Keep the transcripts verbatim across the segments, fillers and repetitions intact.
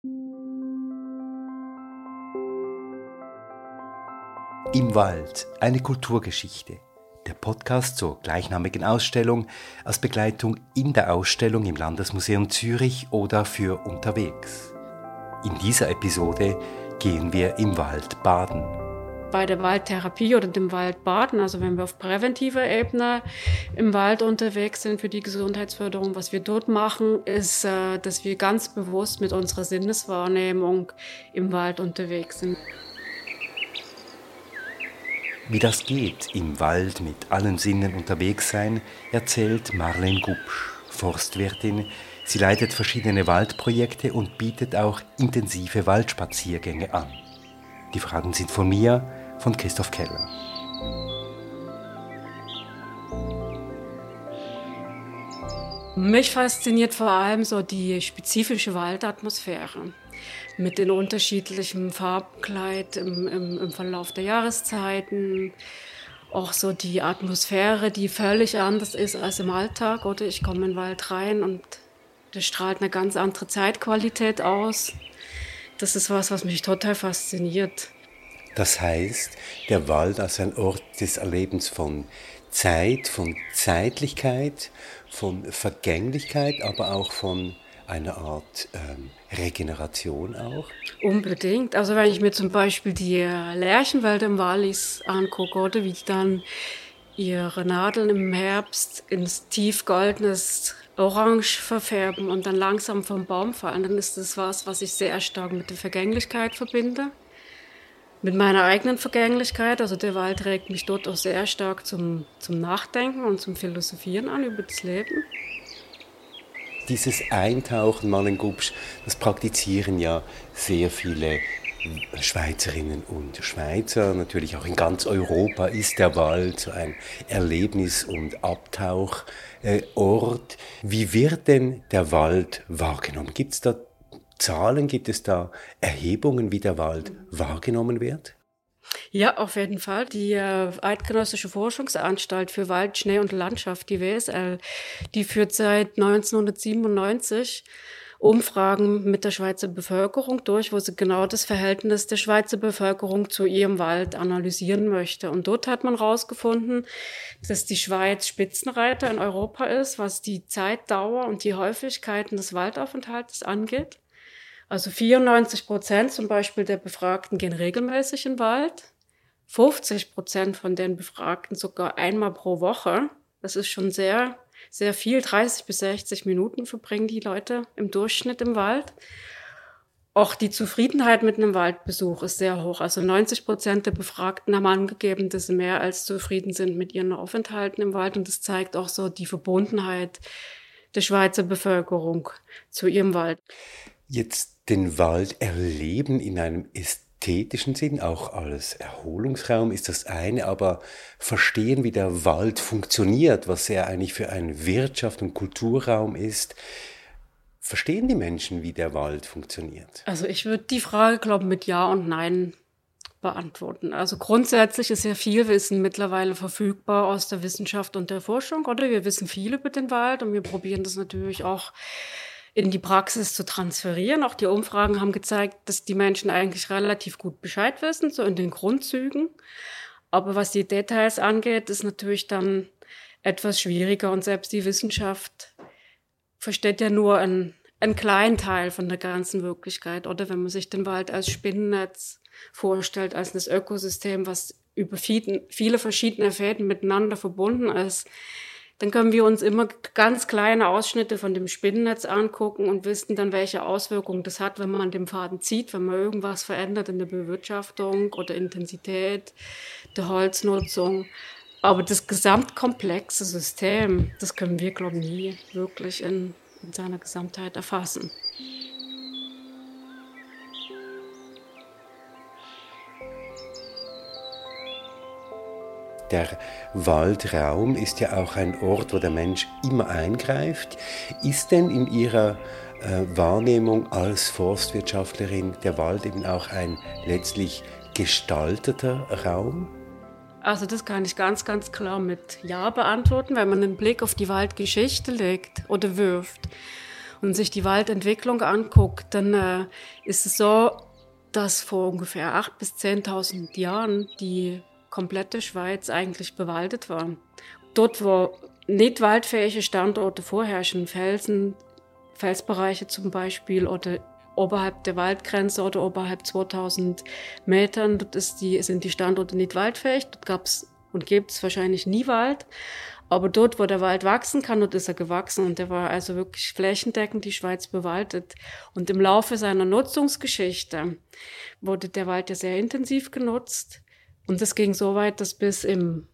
Im Wald, eine Kulturgeschichte. Der Podcast zur gleichnamigen Ausstellung als Begleitung in der Ausstellung im Landesmuseum Zürich oder für unterwegs. In dieser Episode gehen wir im Wald baden. Bei der Waldtherapie oder dem Waldbaden, also wenn wir auf präventiver Ebene im Wald unterwegs sind für die Gesundheitsförderung, was wir dort machen, ist, dass wir ganz bewusst mit unserer Sinneswahrnehmung im Wald unterwegs sind. Wie das geht, im Wald mit allen Sinnen unterwegs sein, erzählt Marlene Gubsch, Forstwirtin. Sie leitet verschiedene Waldprojekte und bietet auch intensive Waldspaziergänge an. Die Fragen sind von mir, von Christoph Keller. Mich fasziniert vor allem so die spezifische Waldatmosphäre mit den unterschiedlichen Farbkleid im, im, im Verlauf der Jahreszeiten. Auch so die Atmosphäre, die völlig anders ist als im Alltag. Oder ich komme in den Wald rein und der strahlt eine ganz andere Zeitqualität aus. Das ist was, was mich total fasziniert. Das heißt, der Wald als ein Ort des Erlebens von Zeit, von Zeitlichkeit, von Vergänglichkeit, aber auch von einer Art ähm, Regeneration auch? Unbedingt. Also wenn ich mir zum Beispiel die Lärchenwälder im Wallis angucke, oder wie die dann ihre Nadeln im Herbst ins tiefgoldenes Orange verfärben und dann langsam vom Baum fallen, dann ist das was, was ich sehr stark mit der Vergänglichkeit verbinde. Mit meiner eigenen Vergänglichkeit, also der Wald regt mich dort auch sehr stark zum, zum Nachdenken und zum Philosophieren an über das Leben. Dieses Eintauchen, Marlene Gubsch, das praktizieren ja sehr viele Schweizerinnen und Schweizer. Natürlich auch in ganz Europa ist der Wald so ein Erlebnis- und Abtauchort. Wie wird denn der Wald wahrgenommen? Gibt es da Zahlen, gibt es da Erhebungen, wie der Wald wahrgenommen wird? Ja, auf jeden Fall. Die äh, Eidgenössische Forschungsanstalt für Wald, Schnee und Landschaft, die W S L, die führt seit neunzehnhundertsiebenundneunzig Umfragen mit der Schweizer Bevölkerung durch, wo sie genau das Verhältnis der Schweizer Bevölkerung zu ihrem Wald analysieren möchte. Und dort hat man herausgefunden, dass die Schweiz Spitzenreiter in Europa ist, was die Zeitdauer und die Häufigkeiten des Waldaufenthaltes angeht. Also vierundneunzig Prozent zum Beispiel der Befragten gehen regelmäßig in den Wald. fünfzig Prozent von den Befragten sogar einmal pro Woche. Das ist schon sehr, sehr viel. dreißig bis sechzig Minuten verbringen die Leute im Durchschnitt im Wald. Auch die Zufriedenheit mit einem Waldbesuch ist sehr hoch. Also neunzig Prozent der Befragten haben angegeben, dass sie mehr als zufrieden sind mit ihren Aufenthalten im Wald. Und das zeigt auch so die Verbundenheit der Schweizer Bevölkerung zu ihrem Wald. Jetzt den Wald erleben in einem ästhetischen Sinn, auch als Erholungsraum ist das eine, aber verstehen, wie der Wald funktioniert, was er eigentlich für ein Wirtschaft- und Kulturraum ist. Verstehen die Menschen, wie der Wald funktioniert? Also ich würde die Frage, glaube ich, mit Ja und Nein beantworten. Also grundsätzlich ist ja viel Wissen mittlerweile verfügbar aus der Wissenschaft und der Forschung, oder? Wir wissen viel über den Wald und wir probieren das natürlich auch in die Praxis zu transferieren. Auch die Umfragen haben gezeigt, dass die Menschen eigentlich relativ gut Bescheid wissen, so in den Grundzügen. Aber was die Details angeht, ist natürlich dann etwas schwieriger. Und selbst die Wissenschaft versteht ja nur einen, einen kleinen Teil von der ganzen Wirklichkeit. Oder wenn man sich den Wald als Spinnennetz vorstellt, als ein Ökosystem, was über viele verschiedene Fäden miteinander verbunden ist, dann können wir uns immer ganz kleine Ausschnitte von dem Spinnennetz angucken und wissen dann, welche Auswirkungen das hat, wenn man den Faden zieht, wenn man irgendwas verändert in der Bewirtschaftung oder Intensität der Holznutzung. Aber das gesamtkomplexe System, das können wir, glaube ich, nie wirklich in, in seiner Gesamtheit erfassen. Der Waldraum ist ja auch ein Ort, wo der Mensch immer eingreift. Ist denn in Ihrer äh, Wahrnehmung als Forstwirtschaftlerin der Wald eben auch ein letztlich gestalteter Raum? Also das kann ich ganz, ganz klar mit Ja beantworten, wenn man einen Blick auf die Waldgeschichte legt oder wirft und sich die Waldentwicklung anguckt, dann äh, ist es so, dass vor ungefähr acht bis zehntausend Jahren die komplette Schweiz eigentlich bewaldet war. Dort, wo nicht waldfähige Standorte vorherrschen, Felsen, Felsbereiche zum Beispiel oder oberhalb der Waldgrenze oder oberhalb zweitausend Metern, dort ist die, sind die Standorte nicht waldfähig. Dort gab es und gibt es wahrscheinlich nie Wald. Aber dort, wo der Wald wachsen kann, dort ist er gewachsen. Und der war also wirklich flächendeckend die Schweiz bewaldet. Und im Laufe seiner Nutzungsgeschichte wurde der Wald ja sehr intensiv genutzt. Und das ging so weit, dass bis im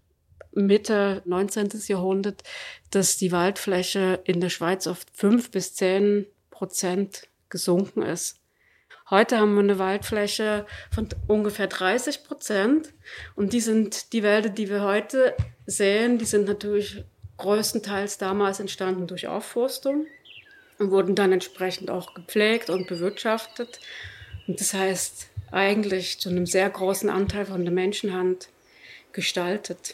Mitte neunzehnten. Jahrhundert, dass die Waldfläche in der Schweiz auf fünf bis zehn Prozent gesunken ist. Heute haben wir eine Waldfläche von ungefähr dreißig Prozent. Und die sind die Wälder, die wir heute sehen, die sind natürlich größtenteils damals entstanden durch Aufforstung und wurden dann entsprechend auch gepflegt und bewirtschaftet. Und das heißt eigentlich zu einem sehr großen Anteil von der Menschenhand gestaltet.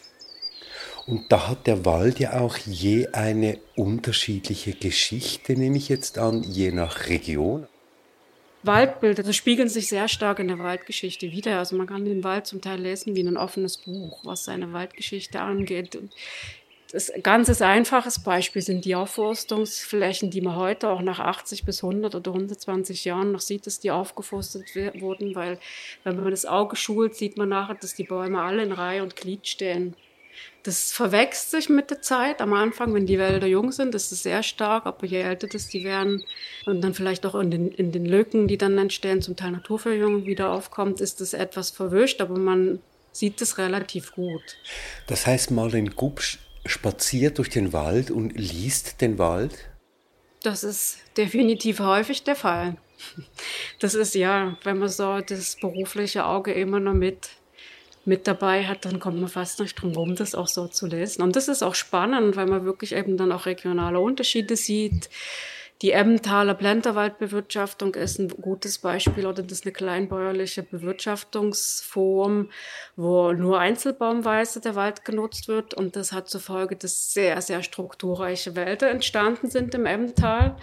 Und da hat der Wald ja auch je eine unterschiedliche Geschichte, nehme ich jetzt an, je nach Region. Waldbilder, das spiegeln sich sehr stark in der Waldgeschichte wider. Also man kann den Wald zum Teil lesen wie ein offenes Buch, was seine Waldgeschichte angeht. Und das ganz einfaches Beispiel sind die Aufforstungsflächen, die man heute auch nach achtzig bis hundert oder hundertzwanzig Jahren noch sieht, dass die aufgeforstet wurden, weil wenn man das Auge schult, sieht man nachher, dass die Bäume alle in Reihe und Glied stehen. Das verwächst sich mit der Zeit. Am Anfang, wenn die Wälder jung sind, ist es sehr stark, aber je älter das die werden und dann vielleicht auch in den, in den Lücken, die dann entstehen, zum Teil Naturverjüngung wieder aufkommt, ist das etwas verwischt, aber man sieht es relativ gut. Das heißt, Marlene Gubsch spaziert durch den Wald und liest den Wald? Das ist definitiv häufig der Fall. Das ist ja, wenn man so das berufliche Auge immer noch mit mit dabei hat, dann kommt man fast nicht drum herum, das auch so zu lesen. Und das ist auch spannend, weil man wirklich eben dann auch regionale Unterschiede sieht. Die Emmentaler Plenterwaldbewirtschaftung ist ein gutes Beispiel, oder das ist eine kleinbäuerliche Bewirtschaftungsform, wo nur einzelbaumweise der Wald genutzt wird. Und das hat zur Folge, dass sehr, sehr strukturreiche Wälder entstanden sind im Emmental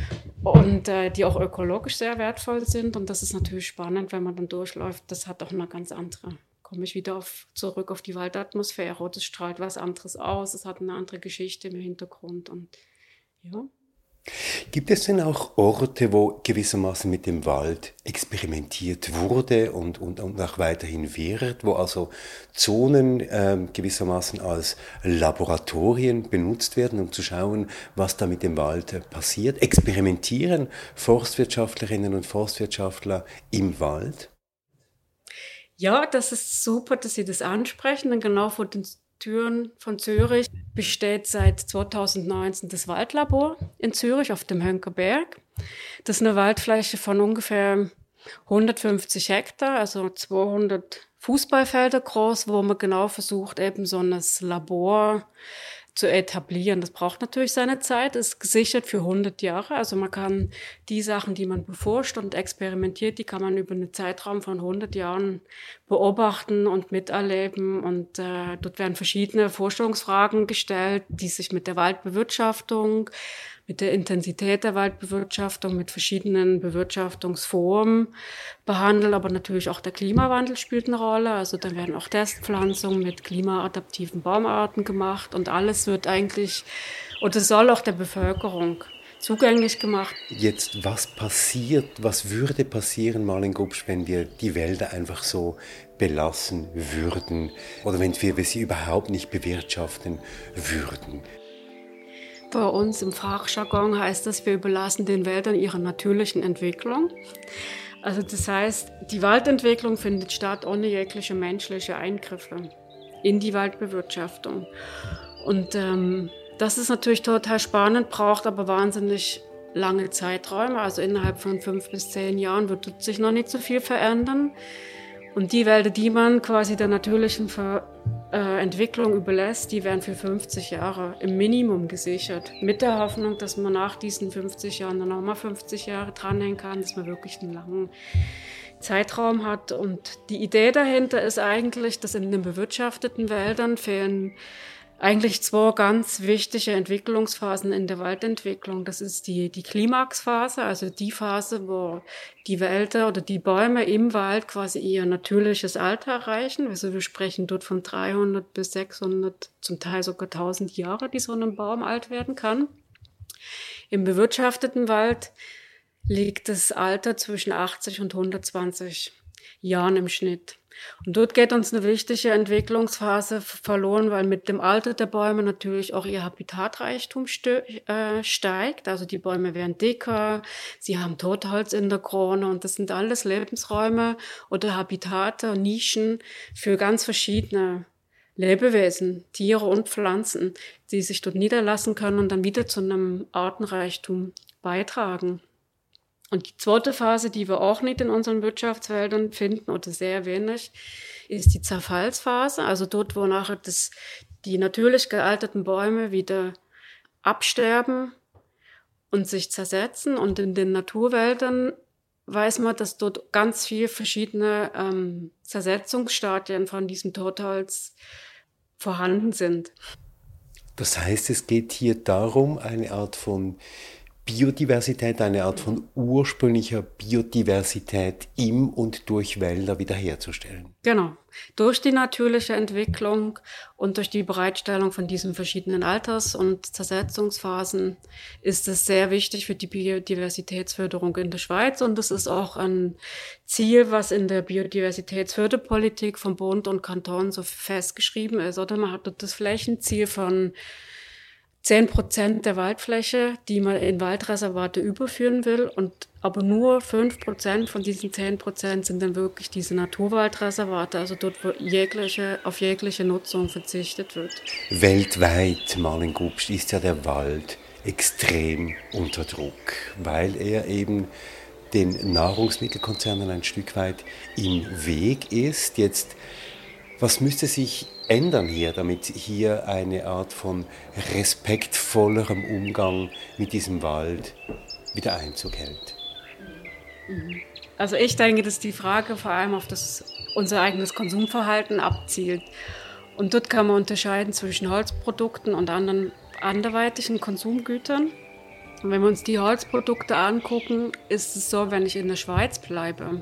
und äh, die auch ökologisch sehr wertvoll sind. Und das ist natürlich spannend, wenn man dann durchläuft. Das hat auch eine ganz andere, komme ich wieder auf, zurück auf die Waldatmosphäre. Das strahlt was anderes aus, es hat eine andere Geschichte im Hintergrund. Und ja. Gibt es denn auch Orte, wo gewissermaßen mit dem Wald experimentiert wurde und, und, und auch weiterhin wird, wo also Zonen äh, gewissermaßen als Laboratorien benutzt werden, um zu schauen, was da mit dem Wald äh, passiert? Experimentieren Forstwirtschaftlerinnen und Forstwirtschaftler im Wald? Ja, das ist super, dass Sie das ansprechen, denn genau vor den Türen von Zürich besteht seit zweitausendneunzehn das Waldlabor in Zürich auf dem Hönckerberg. Das ist eine Waldfläche von ungefähr hundertfünfzig Hektar, also zweihundert Fußballfelder groß, wo man genau versucht, eben so ein Labor zu etablieren. Das braucht natürlich seine Zeit, ist gesichert für hundert Jahre. Also man kann die Sachen, die man beforscht und experimentiert, die kann man über einen Zeitraum von hundert Jahren beobachten und miterleben. Und äh, dort werden verschiedene Forschungsfragen gestellt, die sich mit der Waldbewirtschaftung, mit der Intensität der Waldbewirtschaftung, mit verschiedenen Bewirtschaftungsformen behandeln, aber natürlich auch der Klimawandel spielt eine Rolle. Also da werden auch Testpflanzungen mit klimaadaptiven Baumarten gemacht und alles wird eigentlich, oder soll auch der Bevölkerung zugänglich gemacht. Jetzt, was passiert, was würde passieren, Marlene Gubsch, wenn wir die Wälder einfach so belassen würden oder wenn wir sie überhaupt nicht bewirtschaften würden? Bei uns im Fachjargon heißt das, wir überlassen den Wäldern ihre natürlichen Entwicklung. Also das heißt, die Waldentwicklung findet statt ohne jegliche menschliche Eingriffe in die Waldbewirtschaftung. Und ähm, das ist natürlich total spannend, braucht aber wahnsinnig lange Zeiträume. Also innerhalb von fünf bis zehn Jahren wird sich noch nicht so viel verändern. Und die Wälder, die man quasi der natürlichen Ver- äh, Entwicklung überlässt, die werden für fünfzig Jahre im Minimum gesichert. Mit der Hoffnung, dass man nach diesen fünfzig Jahren dann nochmal fünfzig Jahre dranhängen kann, dass man wirklich einen langen Zeitraum hat. Und die Idee dahinter ist eigentlich, dass in den bewirtschafteten Wäldern fehlen eigentlich zwei ganz wichtige Entwicklungsphasen in der Waldentwicklung. Das ist die, die Klimaxphase, also die Phase, wo die Wälder oder die Bäume im Wald quasi ihr natürliches Alter erreichen. Also wir sprechen dort von dreihundert bis sechshundert, zum Teil sogar tausend Jahre, die so ein Baum alt werden kann. Im bewirtschafteten Wald liegt das Alter zwischen achtzig und hundertzwanzig Jahren im Schnitt. Und dort geht uns eine wichtige Entwicklungsphase verloren, weil mit dem Alter der Bäume natürlich auch ihr Habitatreichtum stö- äh, steigt. Also die Bäume werden dicker, sie haben Totholz in der Krone und das sind alles Lebensräume oder Habitate, Nischen für ganz verschiedene Lebewesen, Tiere und Pflanzen, die sich dort niederlassen können und dann wieder zu einem Artenreichtum beitragen. Und die zweite Phase, die wir auch nicht in unseren Wirtschaftswäldern finden oder sehr wenig, ist die Zerfallsphase. Also dort, wo nachher das, die natürlich gealterten Bäume wieder absterben und sich zersetzen. Und in den Naturwäldern weiß man, dass dort ganz viele verschiedene ähm, Zersetzungsstadien von diesem Totholz vorhanden sind. Das heißt, es geht hier darum, eine Art von Biodiversität, eine Art von ursprünglicher Biodiversität im und durch Wälder wiederherzustellen. Genau. Durch die natürliche Entwicklung und durch die Bereitstellung von diesen verschiedenen Alters- und Zersetzungsphasen ist es sehr wichtig für die Biodiversitätsförderung in der Schweiz. Und es ist auch ein Ziel, was in der Biodiversitätsförderpolitik von Bund und Kanton so festgeschrieben ist. Oder man hat dort das Flächenziel von zehn Prozent der Waldfläche, die man in Waldreservate überführen will, und aber nur fünf Prozent von diesen zehn Prozent sind dann wirklich diese Naturwaldreservate, also dort, wo jegliche, auf jegliche Nutzung verzichtet wird. Weltweit, Marlen Gubsch, ist ja der Wald extrem unter Druck, weil er eben den Nahrungsmittelkonzernen ein Stück weit im Weg ist. Jetzt, was müsste sich ändern hier, damit hier eine Art von respektvollerem Umgang mit diesem Wald wieder Einzug hält? Also ich denke, dass die Frage vor allem auf das, unser eigenes Konsumverhalten abzielt. Und dort kann man unterscheiden zwischen Holzprodukten und anderen anderweitigen Konsumgütern. Und wenn wir uns die Holzprodukte angucken, ist es so, wenn ich in der Schweiz bleibe,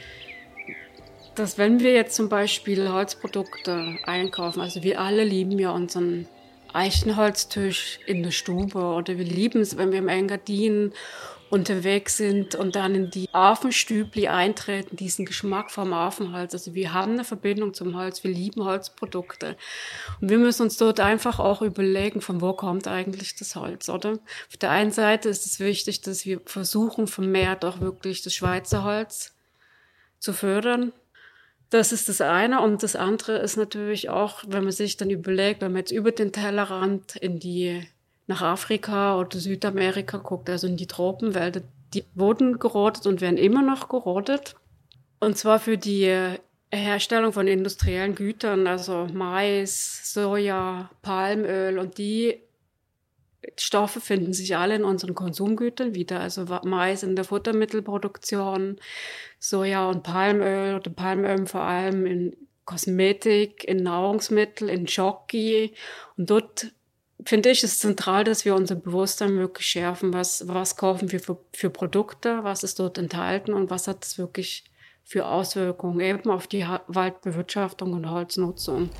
dass wenn wir jetzt zum Beispiel Holzprodukte einkaufen, also wir alle lieben ja unseren Eichenholztisch in der Stube oder wir lieben es, wenn wir im Engadin unterwegs sind und dann in die Affenstübli eintreten, diesen Geschmack vom Affenholz. Also wir haben eine Verbindung zum Holz, wir lieben Holzprodukte. Und wir müssen uns dort einfach auch überlegen, von wo kommt eigentlich das Holz, oder? Auf der einen Seite ist es wichtig, dass wir versuchen, vermehrt auch wirklich das Schweizer Holz zu fördern. Das ist das eine. Und das andere ist natürlich auch, wenn man sich dann überlegt, wenn man jetzt über den Tellerrand in die, nach Afrika oder Südamerika guckt, also in die Tropenwälder, die wurden gerodet und werden immer noch gerodet. Und zwar für die Herstellung von industriellen Gütern, also Mais, Soja, Palmöl, und die Stoffe finden sich alle in unseren Konsumgütern wieder, also Mais in der Futtermittelproduktion, Soja und Palmöl oder Palmöl vor allem in Kosmetik, in Nahrungsmittel, in Jockey. Und dort finde ich es zentral, dass wir unser Bewusstsein wirklich schärfen, was, was kaufen wir für, für Produkte, was ist dort enthalten und was hat es wirklich für Auswirkungen eben auf die Waldbewirtschaftung und Holznutzung.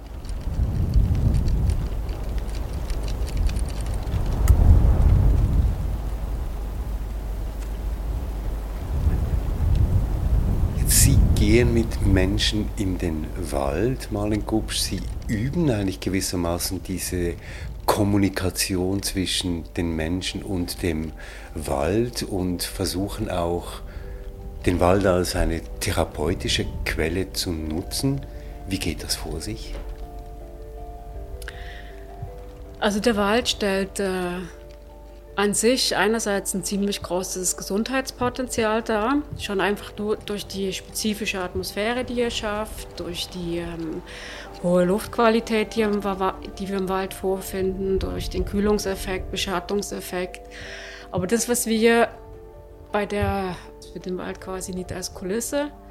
Sie gehen mit Menschen in den Wald, Marlen Gubsch. Sie üben eigentlich gewissermaßen diese Kommunikation zwischen den Menschen und dem Wald und versuchen auch, den Wald als eine therapeutische Quelle zu nutzen. Wie geht das vor sich? Also der Wald stellt äh, an sich einerseits ein ziemlich großes Gesundheitspotenzial dar, schon einfach durch, durch die spezifische Atmosphäre, die er schafft, durch die ähm, hohe Luftqualität, die, im, die wir im Wald vorfinden, durch den Kühlungseffekt, Beschattungseffekt. Aber das, was wir bei der, für den Wald quasi nicht als Kulisse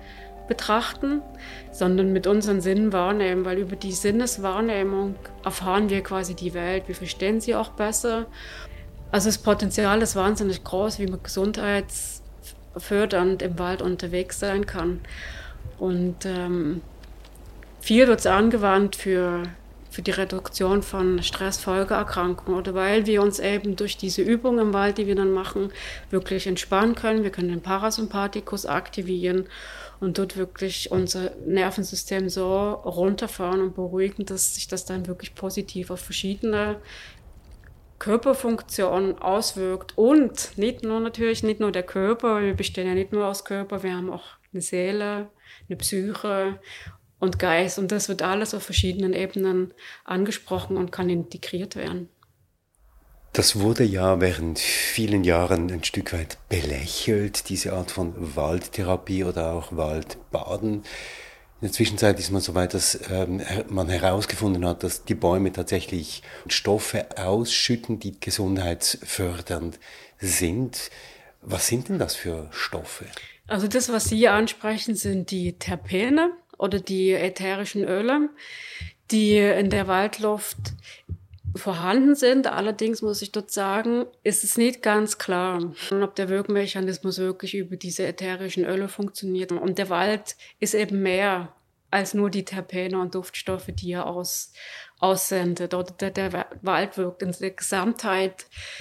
betrachten, sondern mit unseren Sinnen wahrnehmen, weil über die Sinneswahrnehmung erfahren wir quasi die Welt, wir verstehen sie auch besser. Also das Potenzial ist wahnsinnig groß, wie man gesundheitsfördernd im Wald unterwegs sein kann. Und ähm, viel wird es angewandt für, für die Reduktion von Stressfolgeerkrankungen oder weil wir uns eben durch diese Übung im Wald, die wir dann machen, wirklich entspannen können. Wir können den Parasympathikus aktivieren und dort wirklich unser Nervensystem so runterfahren und beruhigen, dass sich das dann wirklich positiv auf verschiedene Körperfunktionen auswirkt. Und nicht nur natürlich, nicht nur der Körper, wir bestehen ja nicht nur aus Körper, wir haben auch eine Seele, eine Psyche und Geist. Und das wird alles auf verschiedenen Ebenen angesprochen und kann integriert werden. Das wurde ja während vielen Jahren ein Stück weit belächelt, diese Art von Waldtherapie oder auch Waldbaden. In der Zwischenzeit ist man so weit, dass ähm, man herausgefunden hat, dass die Bäume tatsächlich Stoffe ausschütten, die gesundheitsfördernd sind. Was sind denn das für Stoffe? Also das, was Sie ansprechen, sind die Terpene oder die ätherischen Öle, die in der Waldluft vorhanden sind. Allerdings muss ich dort sagen, ist es nicht ganz klar, ob der Wirkmechanismus wirklich über diese ätherischen Öle funktioniert. Und der Wald ist eben mehr als nur die Terpene und Duftstoffe, die er aus, aussendet. Oder der, der Wald wirkt in der Gesamtheit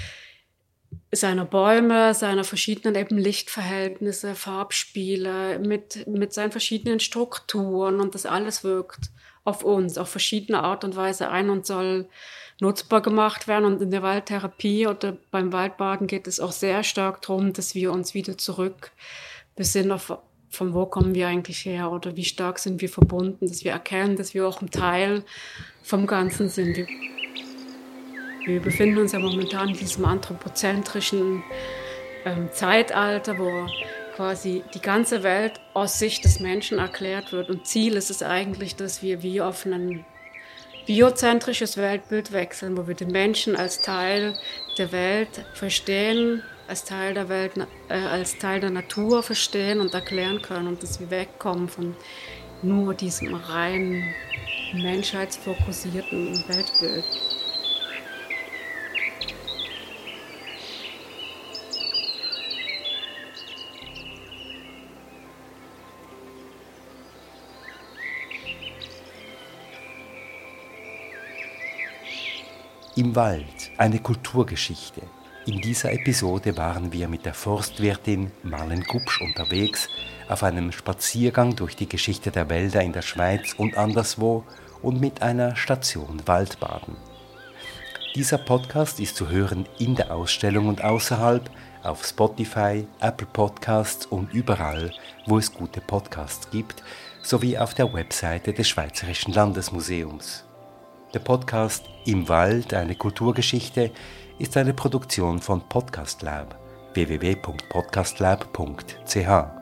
seiner Bäume, seiner verschiedenen eben Lichtverhältnisse, Farbspiele, mit, mit seinen verschiedenen Strukturen. Und das alles wirkt auf uns auf verschiedene Art und Weise ein und soll nutzbar gemacht werden. Und in der Waldtherapie oder beim Waldbaden geht es auch sehr stark darum, dass wir uns wieder zurück besinnen auf, von wo kommen wir eigentlich her oder wie stark sind wir verbunden, dass wir erkennen, dass wir auch ein Teil vom Ganzen sind. Wir, wir befinden uns ja momentan in diesem anthropozentrischen ähm, Zeitalter, wo quasi die ganze Welt aus Sicht des Menschen erklärt wird. Und Ziel ist es eigentlich, dass wir wie auf ein biozentrisches Weltbild wechseln, wo wir den Menschen als Teil der Welt verstehen, als Teil der Welt, äh, als Teil der Natur verstehen und erklären können und dass wir wegkommen von nur diesem rein menschheitsfokussierten Weltbild. Im Wald, eine Kulturgeschichte. In dieser Episode waren wir mit der Forstwirtin Marlen Gubsch unterwegs, auf einem Spaziergang durch die Geschichte der Wälder in der Schweiz und anderswo und mit einer Station Waldbaden. Dieser Podcast ist zu hören in der Ausstellung und außerhalb, auf Spotify, Apple Podcasts und überall, wo es gute Podcasts gibt, sowie auf der Webseite des Schweizerischen Landesmuseums. Der Podcast Im Wald, eine Kulturgeschichte, ist eine Produktion von Podcast Lab, w w w punkt podcastlab punkt c h.